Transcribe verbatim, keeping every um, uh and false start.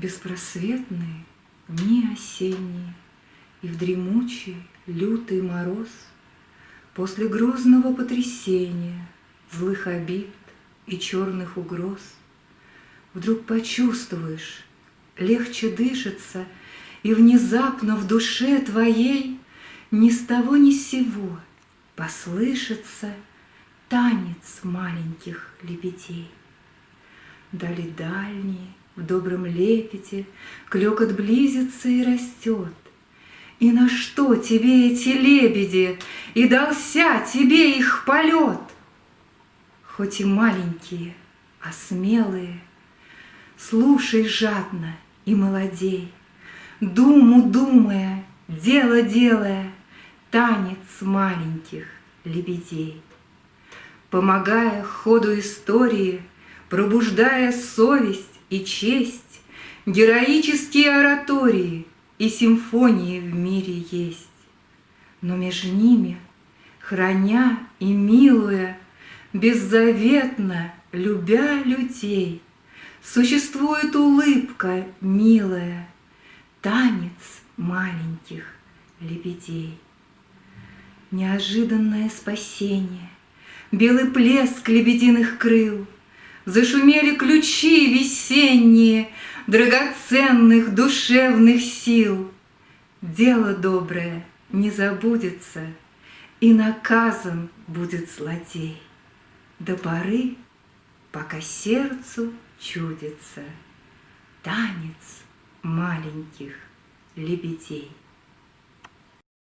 беспросветные дни осенние, И в дремучий лютый мороз, После грозного потрясения, Злых обид и черных угроз, Вдруг почувствуешь, легче дышится, И внезапно в душе твоей Ни с того ни с сего послышится Танец маленьких лебедей. Дали дальние, в добром лепете Клёкот близится и растет. И на что тебе эти лебеди, И дался тебе их полет? Хоть и маленькие, а смелые, Слушай жадно и молодей, Думу думая, дело делая, Танец маленьких лебедей. Помогая ходу истории, Пробуждая совесть и честь, Героические оратории И симфонии в мире есть. Но меж ними, храня и милуя, Беззаветно любя людей, Существует улыбка милая, Танец маленьких лебедей. Неожиданное спасение, Белый плеск лебединых крыл, Зашумели ключи весенние Драгоценных душевных сил. Дело доброе не забудется, И наказан будет злодей До поры, пока сердцу чудится Танец маленьких лебедей.